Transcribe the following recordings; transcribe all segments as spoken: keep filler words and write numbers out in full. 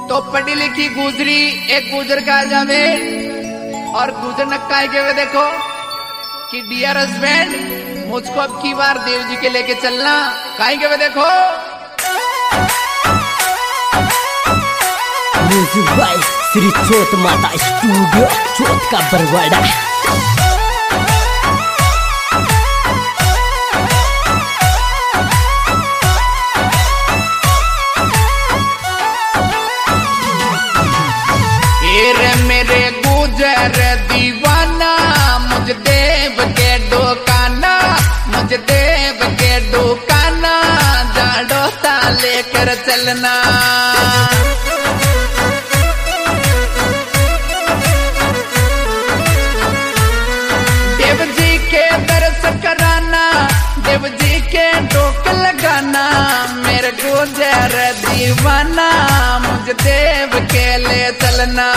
तो पढ़ी लिखी गुजरी एक गुजर का जावे और गुजर नक्का के वे देखो कि डियर हस्बैंड मुझको अब की बार देव जी के लेके चलना काहे के वे देखो म्यूजिक बाय श्री चोट माता स्टूडियो चोट का बरवाड़ा। मेरे गुजर दीवाना मुझ देव के डोकाना मुझ देव के डोकाना जाडोता लेकर चलना देव जी के दर्श कराना देव जी के डोक लगाना मेरे गुजर दीवाना मुझ देव के ले चलना।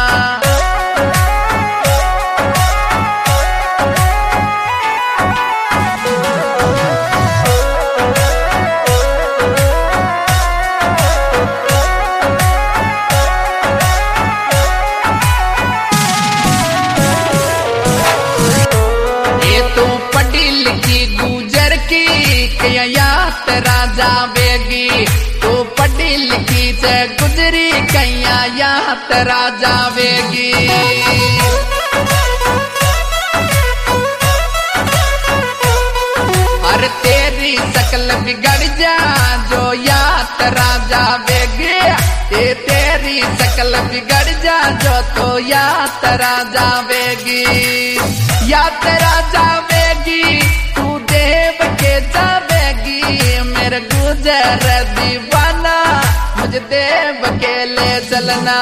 गुजर की यात्रा जावेगी तो पढ़ी लिखी से गुजरी कैया यात्रा जावेगी। और तेरी शकल बिगड़ जा जो यात्रा जावेगी ये तेरी शकल बिगड़ जा जो तो यात्रा जावेगी यात्रा जावेगी तू देव के जावेगी मेरे गुजर दीवाना मुझे देव के ले चलना।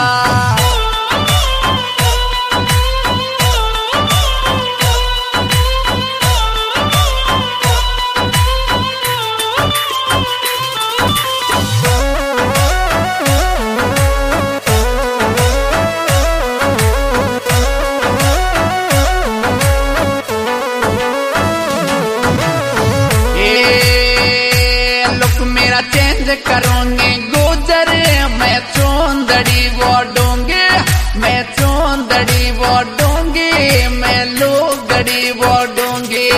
चेंज करूंगी गुजर मैं चोंदड़ी वोडूंगी मैं चोंदड़ी वोडूंगी मैं लुगड़ी वोडूंगी।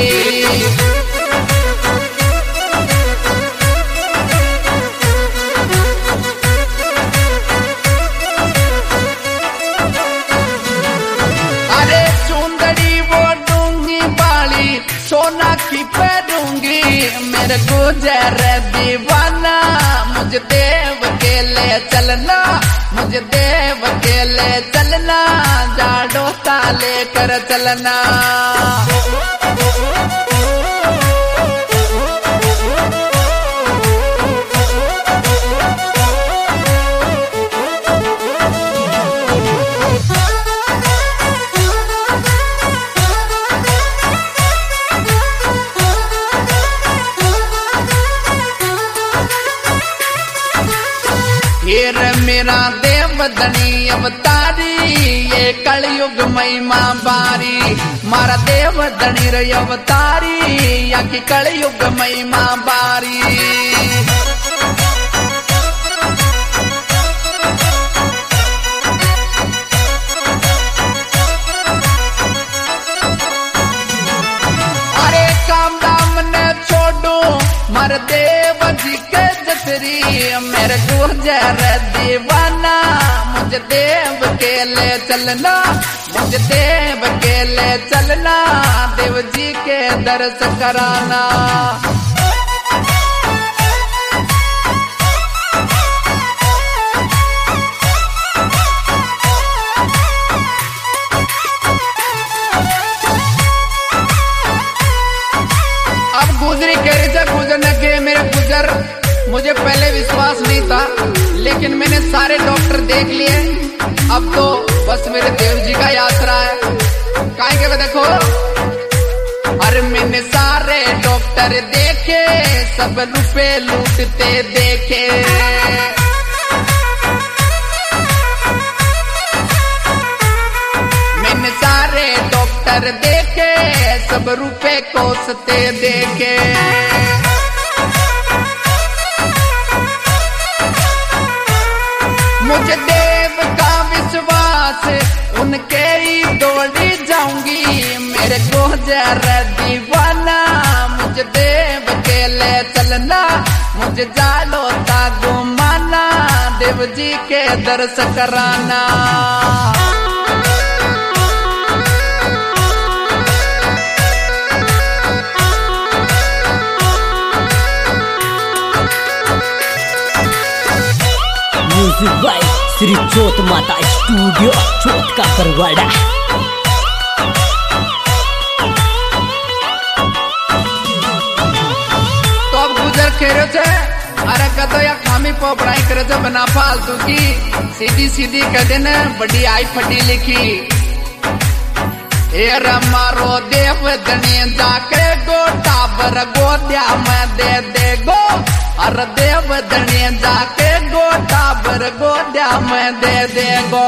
अरे चोंदड़ी वोडूंगी बाली सोना की पहनूंगी मेरे गुजर दीवाना मुझे देव के ले चलना मुझे देव के ले चलना जाडोता लेकर चलना। फिर मेरा देव धनी अवतारी ये कलयुग महिमा बारी मारा देव धनी रे अवतारी या कि कलयुग महिमा बारी। अरे काम दाम ने छोड़ो मार देव जी के जसरी मेरे गुजर दीवाना मुझे देव के ले चलना मुझे देव के ले चलना देव जी के दर्श कराना। अब गुजरी कह रही था गुजरने के मेरे गुजर मुझे पहले विश्वास नहीं था लेकिन मैंने सारे डॉक्टर देख लिए अब तो बस मेरे देव जी का यात्रा है काहे के देखो। अरे मैंने सारे डॉक्टर देखे सब रुपए लूटते देखे मैंने सारे डॉक्टर देखे सब रुपए कोसते देखे। मुझे देव का विश्वास उनके ही दौड़ी जाऊंगी। मेरे गुजर दीवाना मुझे देव के ले चलना, मुझे जालो ता घुमाना, देव जी के दर्श कराना। म्यूजिक बाय श्री चोत माता स्टूडियो चोट का बरवाड़ा। तो अब गुजर खेरो छे, अरे कतो या खामी पो पढ़ाई करे छे बना फालतू की, सीधी सीधी कदे न बड़ी आई फटी लिखी। ए रमारो देव दने जाके गोटा बर गोद्या में दे दे गो, अरे देव दने जाके गोटा बर गोद्या में दे दे गो।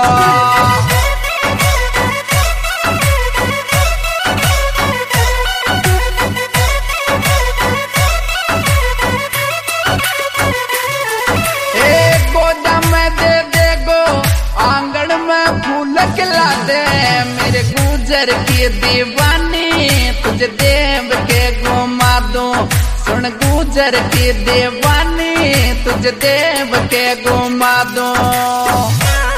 ए गोदा में दे दे गो, आंगन में फूल खिला दे, मेरे गुजर की दीवानी तुझे देव के घुमा दूं। सुन गुजर की दीवानी तुझे देव के घुमा दूं।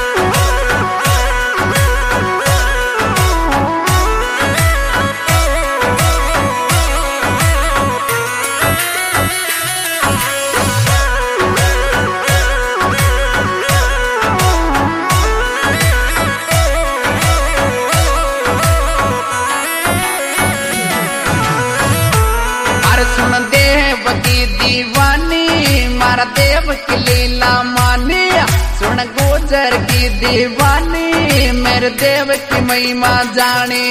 सुन देव की दीवानी मारा देव की लीला मानी, सुन गुजर की दीवानी मेरे देव की महिमा जानी।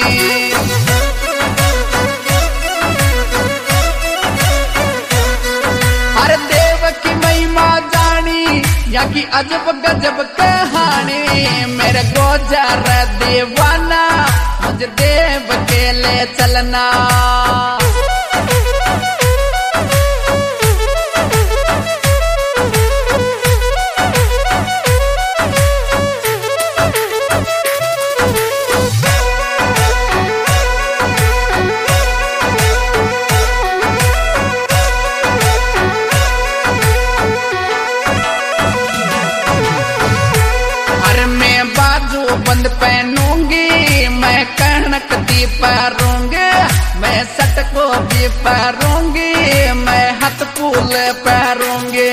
हर देव की महिमा जानी या की अजब गजब कहानी, मेरे गुजर दीवाना मुझे देव के ले चलना। बंद पहनूंगी मैं कनक दी पहरूंगी, मैं सट को भी पहरूंगी, मैं हाथ फूल पहरूंगी।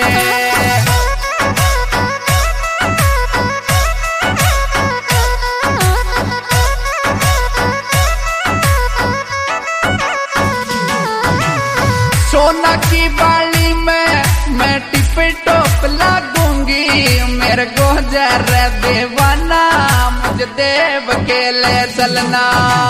सोना की बाली में मैं टिपे टोप लागूंगी, मेरे गुजर दीवाना मुझे देव के ले चलना।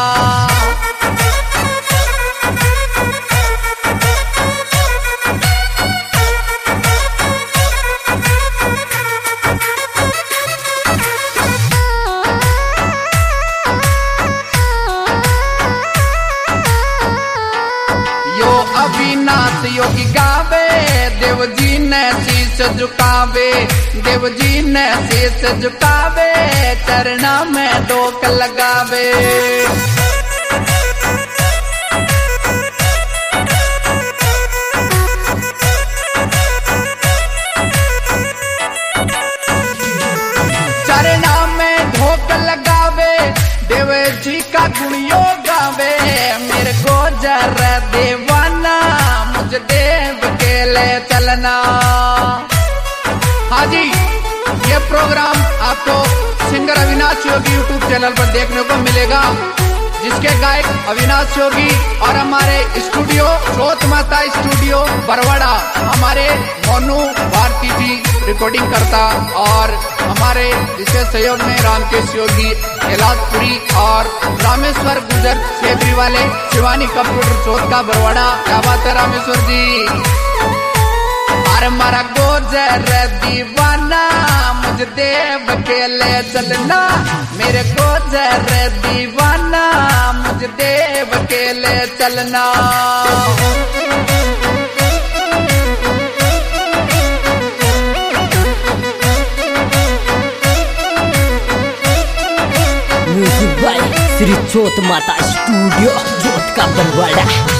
यो अविनाश योगी गावे, देव जी ने शीश झुकावे, देव जी ने शीश झुकावे, चरना में डोक लगावे। चरना में ढोक लगावे, देव जी का गुणियों गावे, मेरे गुजर दीवाना मुझे देव के ले चलना। हाँ जी, ये प्रोग्राम आपको singer Avinash Yogi YouTube channel पर देखने को मिलेगा, जिसके गायक अविनाश योगी और हमारे स्टूडियो चोत माता स्टूडियो बरवाड़ा हमारे मोनू भारती जी रिकॉर्डिंग करता, और हमारे विशेष सहयोग में रामकेश योगी इलाजपुरी और रामेश्वर गुजर सेबरी वाले शिवानी कंप्यूटर चौथ का बरवाड़ा। क्या बात है रामेश्वर जी। अरे मारा गुजर दीवाना मुझे देव के ले चलना, मेरे गुजर दीवाना मुझे देव के ले चलना। बाय श्री चोत माता स्टूडियो चोट का बरवाड़ा।